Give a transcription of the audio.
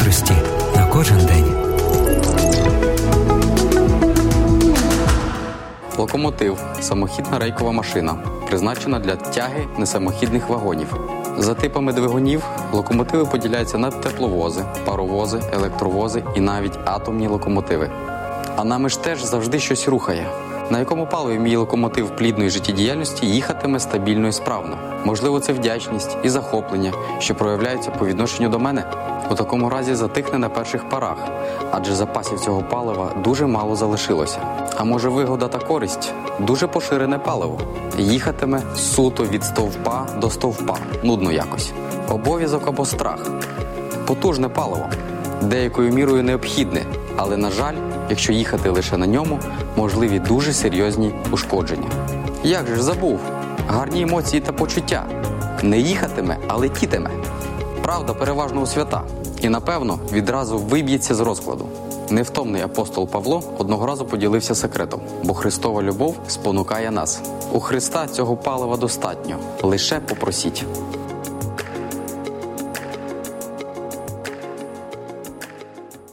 мудрості на кожен день. Локомотив – самохідна рейкова машина, призначена для тяги несамохідних вагонів. За типами двигунів локомотиви поділяються на тепловози, паровози, електровози і навіть атомні локомотиви. А нами ж теж завжди щось рухає. На якому паливі мій локомотив плідної життєдіяльності їхатиме стабільно і справно? Можливо, це вдячність і захоплення, що проявляються по відношенню до мене? У такому разі затихне на перших парах, адже запасів цього палива дуже мало залишилося. А може вигода та користь? Дуже поширене паливо. Їхатиме суто від стовпа до стовпа. Нудно якось. Обов'язок або страх. Потужне паливо. Деякою мірою необхідне, але, на жаль, якщо їхати лише на ньому, можливі дуже серйозні ушкодження. Як же ж забув? Гарні емоції та почуття. Не їхатиме, а летітиме. Правда переважно у свята. І, напевно, відразу виб'ється з розкладу. Невтомний апостол Павло одного разу поділився секретом, бо Христова любов спонукає нас. У Христа цього палива достатньо. Лише попросіть.